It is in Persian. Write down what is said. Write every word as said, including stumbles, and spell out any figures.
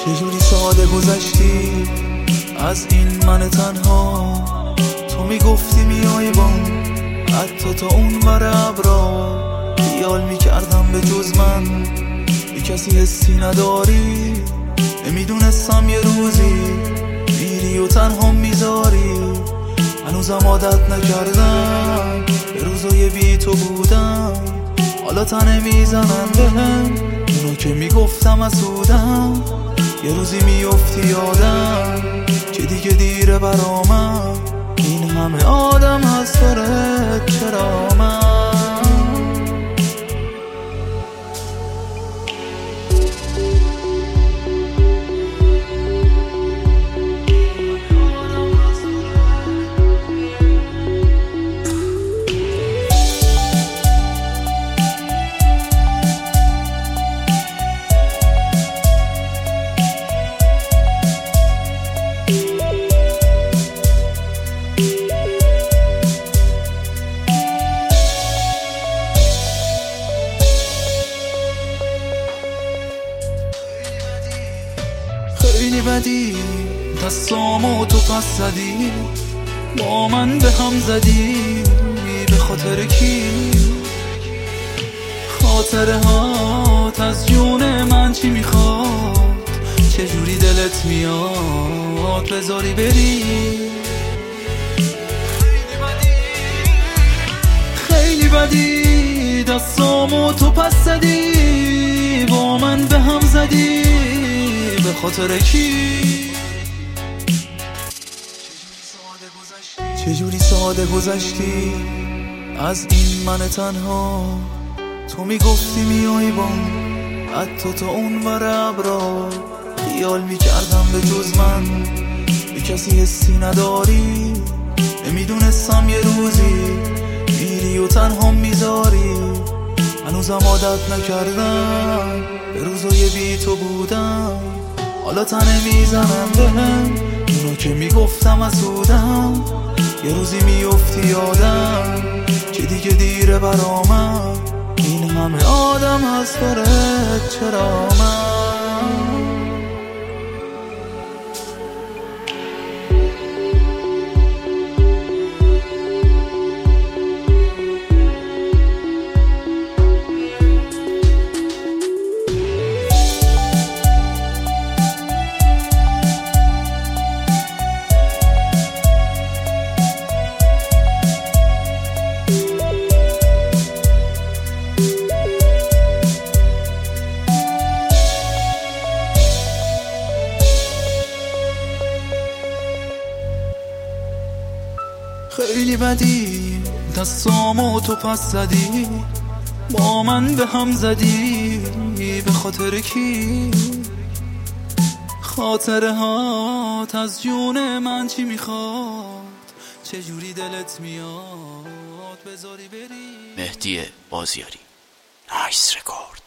چجوری ساده گذشتی از این من تنها. تو میگفتی میای بام حتی تا اون ور ابرا. خیال میکردم به جز من بی کسی حسی نداری. نمیدونستم یه روزی میری و تنها میذاری. هنوزم عادت نکردم به روزای بی تو بودم. حالا تنه میزنن بهم اونو که میگفتم اسودم. یه روزی میفتی یادم که دیگه دیره برامم. این همه آدم هست داره چرا من؟ خیلی بدی دستامو تو پس زدی. با من به هم زدی به خاطر کی؟ خاطره هات از جون من چی میخواد؟ چجوری دلت میاد بذاری بری؟ خیلی بدی دستامو تو پس زدی. با من به هم زدی به خاطر کی؟ چجوری ساده گذشتی از این من تنها. تو میگفتی میای بام حتی تا اون ور ابرا. خیال میکردم به جز من بی کسی حسی نداری. نمیدونستم یه روزی میری و تنها میذاری. هنوزم عادت نکردم به روزای بی تو بودم. حالا تنه میزنم بهم اونو که میگفتم اسودم. یه روزی میفتی یادم که دیگه دیره برامم. این همه آدم هست داره چرا من؟ خیلی بدی دستامو تو پس زدی. با من به هم زدی به خاطر کی؟ خاطره هات از جون من چی میخواد؟ چجوری دلت میاد بذاری بری؟ مهدی بازیاری، نایس رکورد.